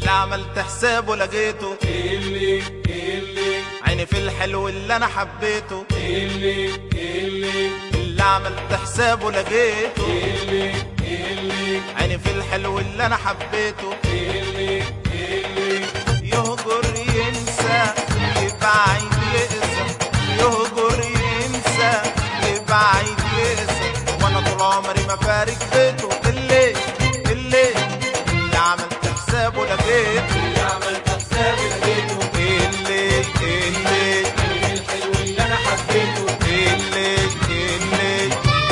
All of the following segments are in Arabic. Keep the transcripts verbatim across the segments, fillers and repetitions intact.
اللي عملت حسابه لقيته، اللي اللي عيني في الحلو اللي انا حبيته، اللي اللي اللي عملت حسابه لقيته، اللي اللي عيني في الحلو اللي انا حبيته، اللي اللي يهجر ينسى يبعد يقسى، يهجر ينسى يبعد يقسى، وانا طول عمري ما فارق بيته. اللي اللي اللي عملت حسابه لقيته، اللي عملت حسابي لقيته، اللي اللي الحلو اللي انا حبيته، اللي اللي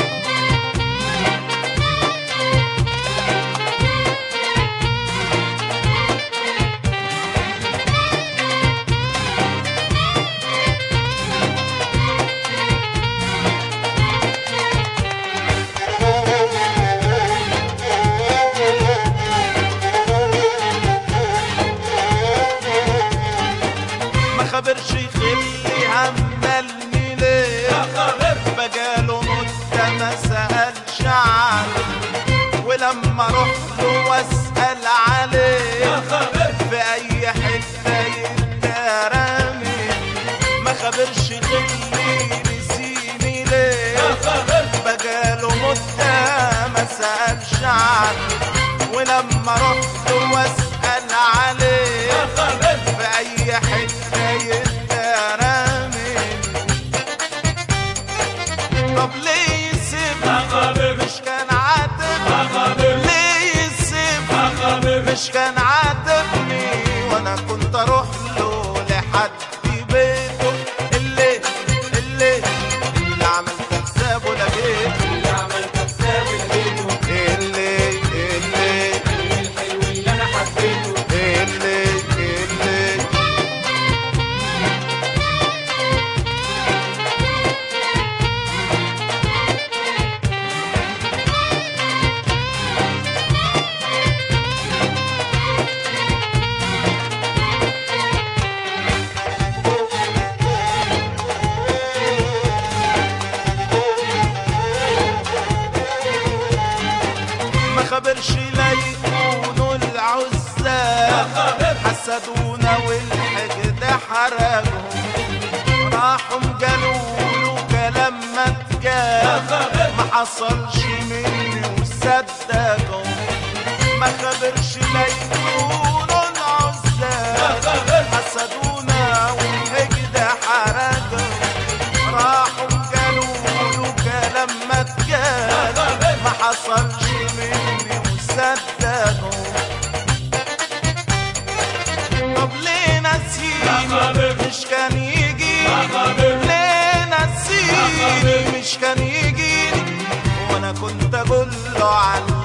خبرش يخلي عملني ليه، بقاله مدة ما سألش عنه، ولما رحت له واسأل عليه في أي حتة يترمي، ما خبرش يخلي نسيني ليه، بقاله مدة ما سألش عنه، ولما رحت له واسأل عليه في أي حتة يترمي. طب ليه يسيبني مش كان عاتبني، ليه يسيبني مش كان عاتبني، وانا كنت اروح له لحد بيته. اللي اللي اللي عملت حسابه لقيته، اللي عملت حسابي لقيته، اللي اللي الحلو اللي انا حبيته، اللي اللي ما خبرش لا يكونوا العزاب، حسدونا والحقد حرقهم، راحوا قالوا كلام ما اتقال، ما حصلش مني وصدقهم. ما خبرش لا يكونوا العزاب، حسدونا والحقد حرقهم، راحوا قالوا كلام ما اتقال، ما حصلش مني وصدقهم. طب ليه نسيني مش كان يجيني، ليه نسيني مش كان يجيني، وانا كنت اقول له على